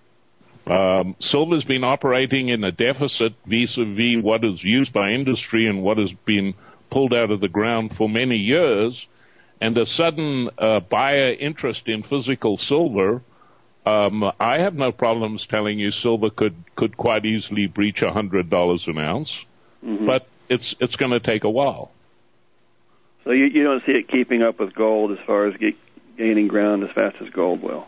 Um, silver's been operating in a deficit vis-a-vis what is used by industry and what has been pulled out of the ground for many years. And a sudden uh, buyer interest in physical silver, um, I have no problems telling you silver could, could quite easily breach one hundred dollars an ounce, mm-hmm. but it's it's going to take a while. So you, you don't see it keeping up with gold as far as get, gaining ground as fast as gold will?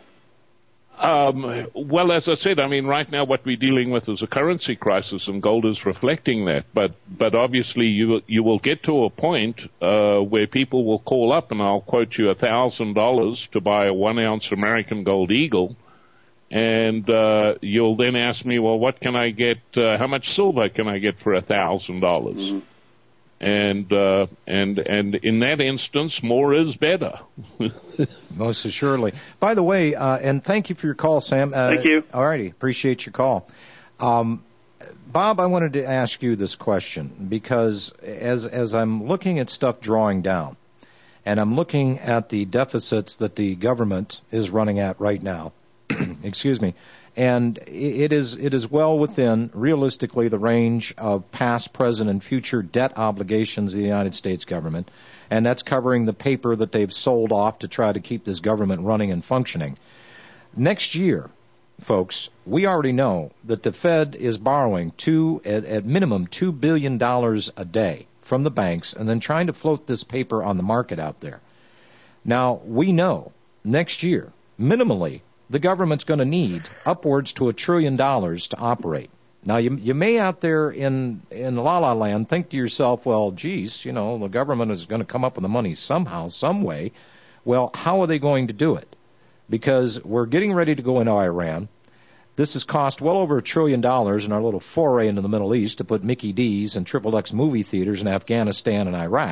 Um, well, as I said, I mean, right now what we're dealing with is a currency crisis, and gold is reflecting that. But but obviously, you you will get to a point uh, where people will call up, and I'll quote you a thousand dollars to buy a one ounce American Gold Eagle, and uh, you'll then ask me, well, what can I get? Uh, how much silver can I get for a thousand dollars? And uh, and and in that instance, more is better. Most assuredly. By the way, uh, and thank you for your call, Sam. Uh, thank you. All righty, appreciate your call. Um, Bob, I wanted to ask you this question because as as I'm looking at stuff drawing down, and I'm looking at the deficits that the government is running at right now, excuse me, and it is it is well within, realistically, the range of past, present, and future debt obligations of the United States government, and that's covering the paper that they've sold off to try to keep this government running and functioning. Next year, folks, we already know that the Fed is borrowing two, at, at minimum, two billion dollars a day from the banks and then trying to float this paper on the market out there. Now, we know next year, minimally, the government's going to need upwards to a trillion dollars to operate. Now, you you may out there in, in La La Land think to yourself, well, geez, you know, the government is going to come up with the money somehow, some way. Well, how are they going to do it? Because we're getting ready to go into Iran. This has cost well over a trillion dollars in our little foray into the Middle East to put Mickey D's and Triple X movie theaters in Afghanistan and Iraq.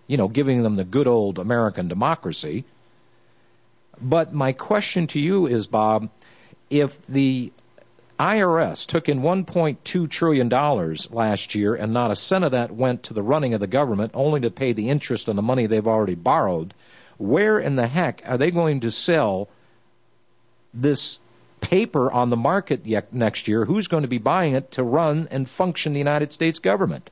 you know, giving them the good old American democracy. But my question to you is, Bob, if the I R S took in one point two trillion dollars last year and not a cent of that went to the running of the government, only to pay the interest on the money they've already borrowed, where in the heck are they going to sell this paper on the market yet next year? Who's going to be buying it to run and function the United States government?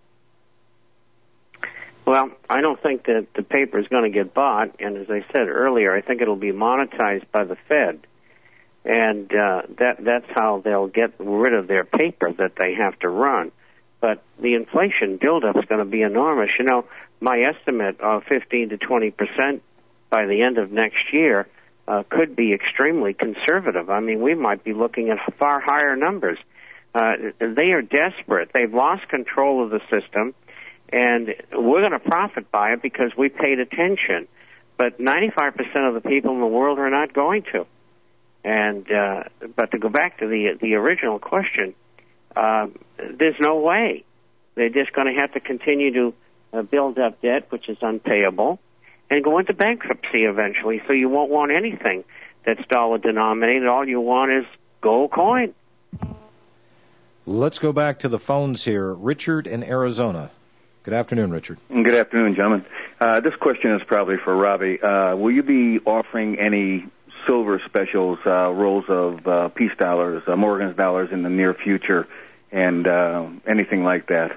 Well, I don't think that the paper is going to get bought, and as I said earlier, I think it'll be monetized by the Fed. And uh, that that's how they'll get rid of their paper that they have to run. But the inflation buildup is going to be enormous. You know, my estimate of fifteen to twenty percent by the end of next year uh, could be extremely conservative. I mean, we might be looking at far higher numbers. Uh, they are desperate. They've lost control of the system, and we're going to profit by it because we paid attention. But ninety-five percent of the people in the world are not going to. And uh, but to go back to the the original question, uh, there's no way. They're just going to have to continue to uh, build up debt, which is unpayable, and go into bankruptcy eventually. So you won't want anything that's dollar denominated. All you want is gold coin. Let's go back to the phones here. Richard in Arizona. Good afternoon, Richard. Good afternoon, gentlemen. Uh, this question is probably for Robbie. Uh, will you be offering any silver specials, uh, rolls of uh, peace dollars, uh, Morgan's dollars in the near future, and uh, anything like that?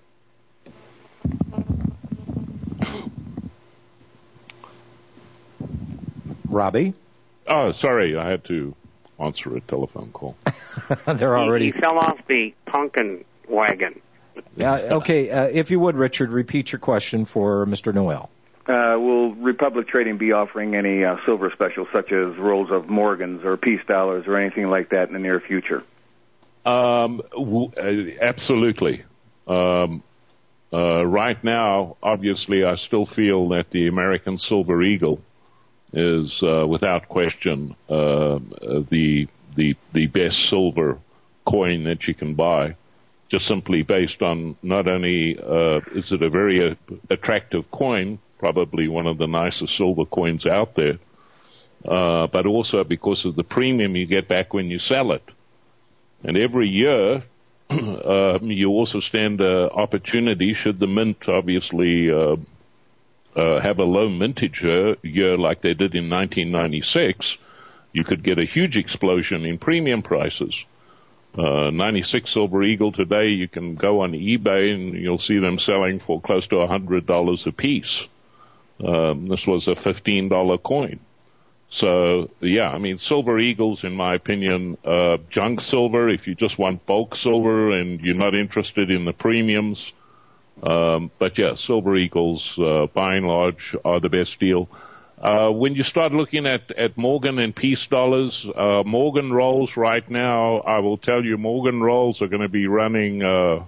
Robbie? Oh, sorry, I had to answer a telephone call. They're already... He, he fell off the pumpkin wagon. Yeah. Okay, uh, if you would, Richard, repeat your question for Mister Noel. Uh, will Republic Trading be offering any uh, silver specials, such as rolls of Morgans or peace dollars or anything like that in the near future? Um, w- uh, absolutely. Um, uh, right now, obviously, I still feel that the American Silver Eagle is, uh, without question, uh, the the the best silver coin that you can buy. Just simply based on not only uh, is it a very uh, attractive coin, probably one of the nicest silver coins out there, uh, but also because of the premium you get back when you sell it. And every year, uh, you also stand an opportunity, should the mint obviously uh, uh, have a low mintage year, year like they did in nineteen ninety-six, you could get a huge explosion in premium prices. Uh, ninety-six Silver Eagle today, you can go on eBay and you'll see them selling for close to one hundred dollars a piece. Um, this was a fifteen dollar coin. So, yeah, I mean, Silver Eagles, in my opinion, uh, junk silver, if you just want bulk silver and you're not interested in the premiums. Um, but, yeah, Silver Eagles, uh, by and large, are the best deal. Uh, when you start looking at, at Morgan and peace dollars, uh, Morgan rolls right now, I will tell you, Morgan rolls are going to be running, uh,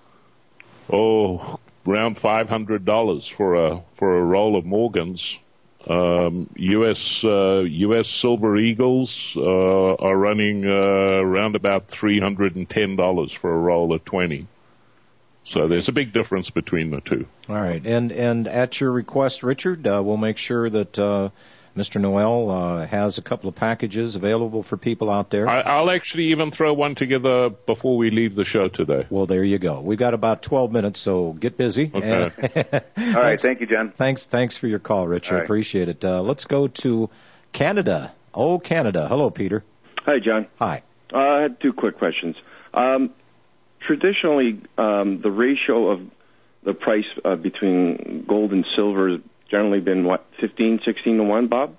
oh, around five hundred dollars for a, for a roll of Morgans. Um, U S, uh, U S Silver Eagles, uh, are running, uh, around about three hundred ten dollars for a roll of twenty. So there's a big difference between the two. All right. And and at your request, Richard, uh, we'll make sure that uh, Mister Noel uh, has a couple of packages available for people out there. I, I'll actually even throw one together before we leave the show today. Well, there you go. We've got about twelve minutes, so get busy. Okay. All right. Thank you, John. Thanks, thanks for your call, Richard. All right. Appreciate it. Uh, let's go to Canada. Oh, Canada. Hello, Peter. Hi, John. Hi. Uh, I had two quick questions. Um, Traditionally, um, the ratio of the price uh, between gold and silver has generally been, what, fifteen, sixteen to one, Bob?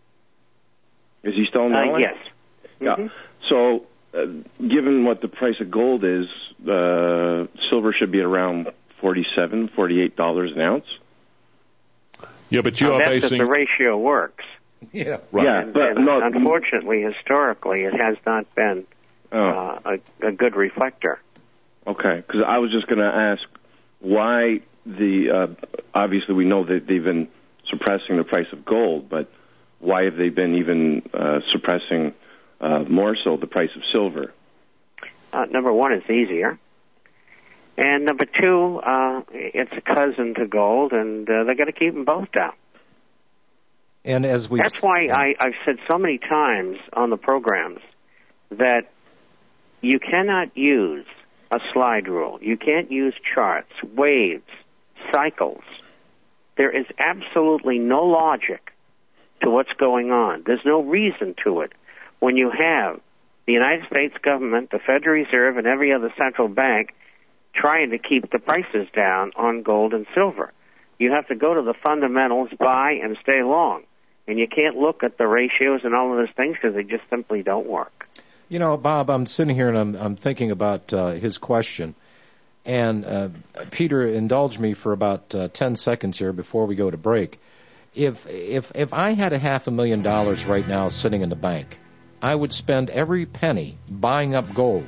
Is he still in the uh, line? Yes. Yeah. Mm-hmm. So, uh, given what the price of gold is, uh, silver should be around forty-seven, forty-eight dollars an ounce. Yeah, but you now, are that's basing... if the ratio works. Yeah, right. Yeah, and, but and no, unfortunately, historically, it has not been oh. uh, a, a good reflector. Okay, because I was just going to ask why the, uh, obviously we know that they've been suppressing the price of gold, but why have they been even uh, suppressing uh, more so the price of silver? Uh, number one, it's easier. And number two, uh, it's a cousin to gold, and uh, they're going to keep them both down. And as we That's why I, I've said so many times on the programs that you cannot use a slide rule. You can't use charts, waves, cycles. There is absolutely no logic to what's going on. There's no reason to it. When you have the United States government, the Federal Reserve, and every other central bank trying to keep the prices down on gold and silver, you have to go to the fundamentals, buy and stay long. And you can't look at the ratios and all of those things because they just simply don't work. You know, Bob, I'm sitting here and I'm, I'm thinking about uh, his question. And, uh, Peter, indulge me for about uh, ten seconds here before we go to break. If, if, if I had a half a million dollars right now sitting in the bank, I would spend every penny buying up gold.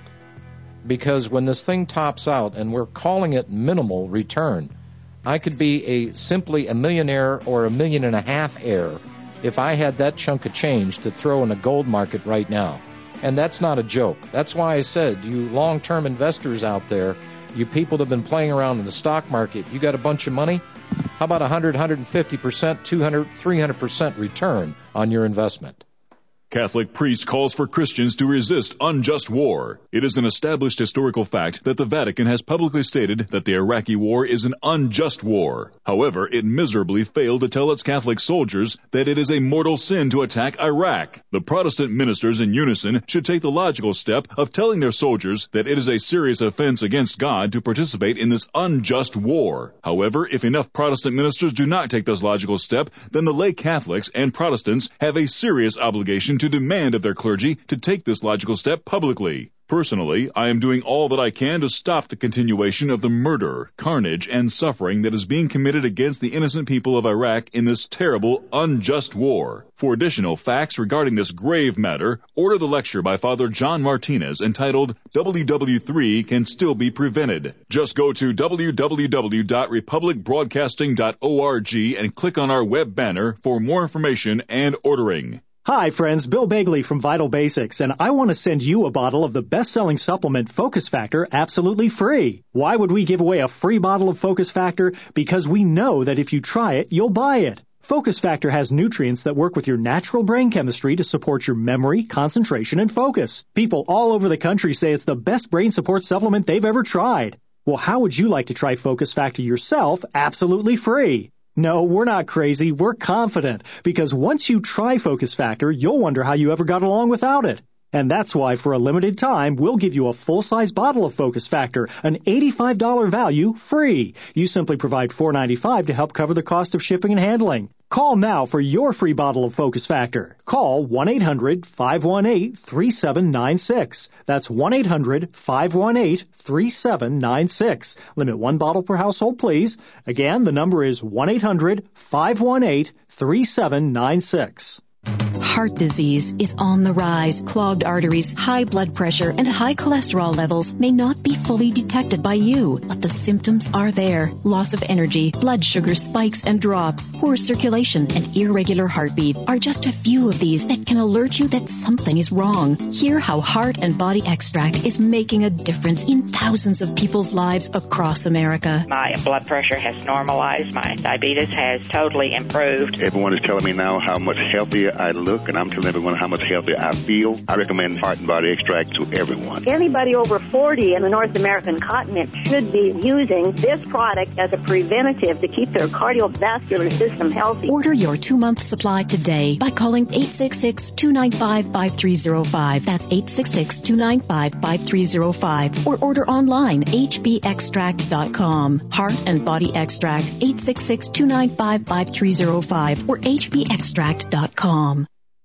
Because when this thing tops out, and we're calling it minimal return, I could be a simply a millionaire or a million and a half heir if I had that chunk of change to throw in a gold market right now. And that's not a joke. That's why I said, you long-term investors out there, you people that have been playing around in the stock market, you got a bunch of money? How about one hundred, one hundred fifty percent, two hundred, three hundred percent return on your investment? Catholic priest calls for Christians to resist unjust war. It is an established historical fact that the Vatican has publicly stated that the Iraqi war is an unjust war. However, it miserably failed to tell its Catholic soldiers that it is a mortal sin to attack Iraq. The Protestant ministers in unison should take the logical step of telling their soldiers that it is a serious offense against God to participate in this unjust war. However, if enough Protestant ministers do not take this logical step, then the lay Catholics and Protestants have a serious obligation to demand of their clergy to take this logical step publicly. Personally, I am doing all that I can to stop the continuation of the murder, carnage, and suffering that is being committed against the innocent people of Iraq in this terrible, unjust war. For additional facts regarding this grave matter, order the lecture by Father John Martinez entitled W W three Can Still Be Prevented. Just go to w w w dot republic broadcasting dot org and click on our web banner for more information and ordering. Hi, friends. Bill Bagley from Vital Basics, and I want to send you a bottle of the best-selling supplement Focus Factor absolutely free. Why would we give away a free bottle of Focus Factor? Because we know that if you try it, you'll buy it. Focus Factor has nutrients that work with your natural brain chemistry to support your memory, concentration, and focus. People all over the country say it's the best brain support supplement they've ever tried. Well, how would you like to try Focus Factor yourself absolutely free? No, we're not crazy. We're confident. Because once you try Focus Factor, you'll wonder how you ever got along without it. And that's why, for a limited time, we'll give you a full-size bottle of Focus Factor, an eighty-five dollars value, free. You simply provide four dollars and ninety-five cents to help cover the cost of shipping and handling. Call now for your free bottle of Focus Factor. Call one eight hundred, five one eight, three seven nine six. That's one eight hundred, five one eight, three seven nine six. Limit one bottle per household, please. Again, the number is one eight hundred, five one eight, three seven nine six. Heart disease is on the rise. Clogged arteries, high blood pressure, and high cholesterol levels may not be fully detected by you, but the symptoms are there. Loss of energy, blood sugar spikes and drops, poor circulation, and irregular heartbeat are just a few of these that can alert you that something is wrong. Hear how Heart and Body Extract is making a difference in thousands of people's lives across America. My blood pressure has normalized. My diabetes has totally improved. Everyone is telling me now how much healthier I look, and I'm telling everyone how much healthier I feel. I recommend Heart and Body Extract to everyone. Anybody over forty in the North American continent should be using this product as a preventative to keep their cardiovascular system healthy. Order your two-month supply today by calling eight six six, two nine five, five three zero five. That's eight six six, two nine five, five three zero five. Or order online, h b extract dot com. Heart and Body Extract, eight six six, two nine five, five three zero five or h b extract dot com.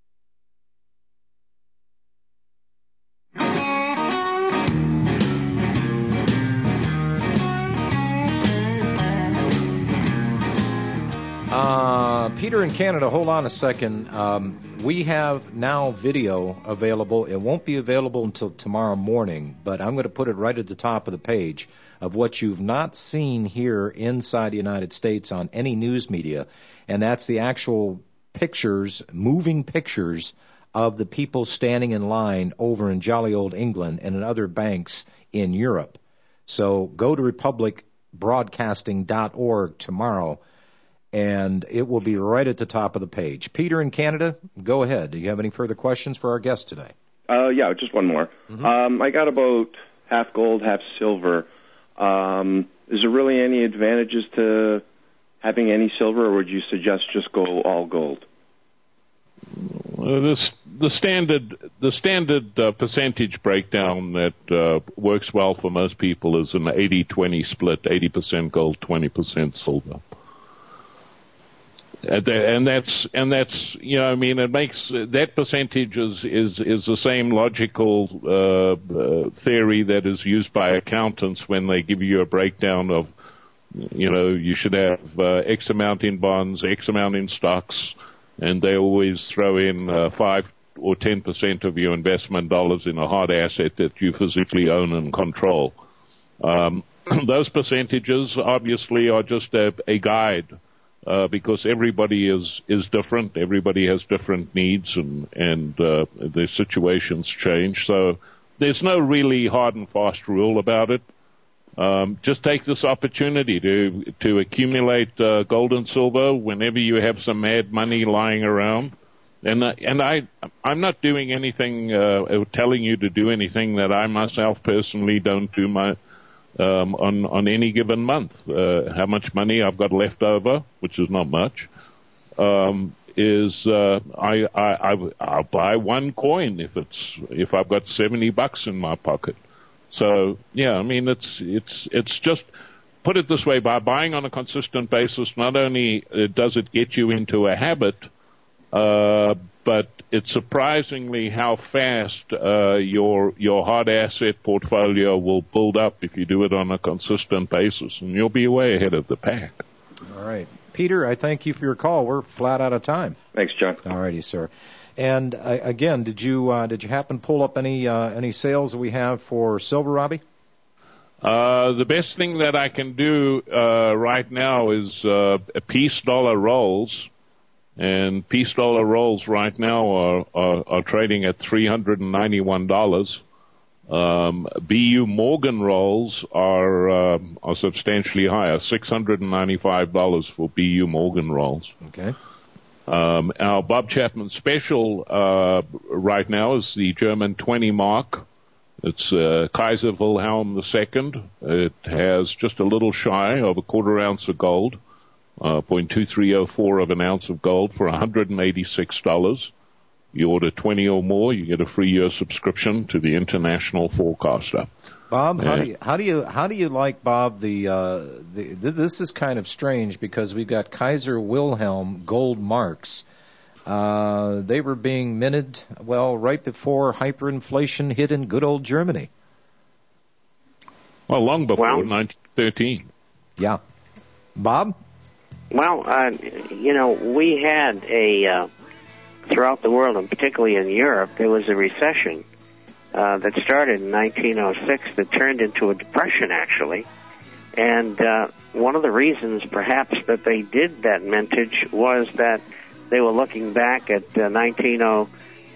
Uh, Peter in Canada, hold on a second. Um, we have now video available. It won't be available until tomorrow morning, but I'm going to put it right at the top of the page of what you've not seen here inside the United States on any news media, and that's the actual pictures, moving pictures of the people standing in line over in jolly old England and in other banks in Europe. So go to republic broadcasting dot org tomorrow, and it will be right at the top of the page. Peter in Canada, go ahead. Do you have any further questions for our guest today? Uh, yeah, just one more. Mm-hmm. Um, I got about half gold, half silver. Um, is there really any advantages to having any silver, or would you suggest just go all gold? Uh, this, the standard the standard uh, percentage breakdown that uh, works well for most people is an eighty twenty split, eighty percent gold, twenty percent silver. And that's, and that's, you know, I mean, it makes, that percentage is, is, is the same logical, uh, uh, theory that is used by accountants when they give you a breakdown of, you know, you should have, uh, X amount in bonds, X amount in stocks, and they always throw in, uh, five or ten percent of your investment dollars in a hard asset that you physically own and control. Um, those percentages obviously are just a, a guide. Uh, because everybody is, is different. Everybody has different needs and, and, uh, their situations change. So there's no really hard and fast rule about it. Um, just take this opportunity to, to accumulate, uh, gold and silver whenever you have some mad money lying around. And, uh, and I, I'm not doing anything, uh, telling you to do anything that I myself personally don't do my, Um, on, on any given month, uh, how much money I've got left over, which is not much, um, is, uh, I, I, I, I'll buy one coin if it's, if I've got seventy bucks in my pocket. So, yeah, I mean, it's, it's, it's just, put it this way, by buying on a consistent basis, not only does it get you into a habit, uh, but it's surprisingly how fast uh, your your hard asset portfolio will build up if you do it on a consistent basis, and you'll be way ahead of the pack. All right. Peter, I thank you for your call. We're flat out of time. Thanks, John. All righty, sir. And uh, again, did you uh, did you happen to pull up any uh, any sales that we have for silver, Robbie? Uh, the best thing that I can do uh, right now is uh, peace dollar rolls. And peace dollar rolls right now are, are, are trading at three hundred ninety-one dollars. Um, B U Morgan rolls are, uh, are substantially higher, six hundred ninety-five dollars for B U Morgan rolls. Okay. Um, our Bob Chapman special, uh, right now is the German twenty mark. It's, uh, Kaiser Wilhelm the Second. It has just a little shy of a quarter ounce of gold. Uh, zero point two three zero four of an ounce of gold for one hundred eighty-six dollars. You order twenty or more, you get a free year subscription to the International Forecaster. Bob, how do you how do you how do you like Bob the uh the this is kind of strange because we've got Kaiser Wilhelm gold marks. Uh they were being minted well right before hyperinflation hit in good old Germany. Well, long before well, nineteen thirteen. Yeah. Bob? Well, uh, you know, we had a, uh, throughout the world, and particularly in Europe, there was a recession uh, that started in nineteen oh six that turned into a depression, actually. And uh, one of the reasons, perhaps, that they did that mintage was that they were looking back at uh, nineteen oh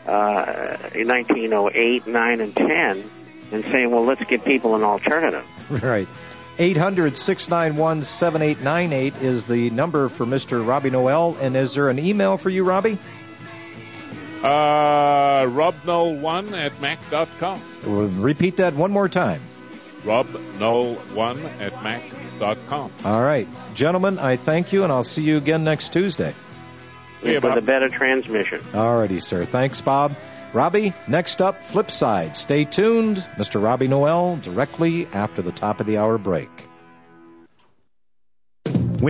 eight, nine, and ten and saying, well, let's give people an alternative. Right. eight hundred, six nine one, seven eight nine eight is the number for Mister Robbie Noel. And is there an email for you, Robbie? Uh, rob noel one at mac dot com. We'll repeat that one more time. rob noel one at mac dot com. All right. Gentlemen, I thank you, and I'll see you again next Tuesday. Yeah, with a better transmission. All righty, sir. Thanks, Bob. Robbie, next up, Flipside. Stay tuned. Mister Robbie Noel, directly after the top of the hour break.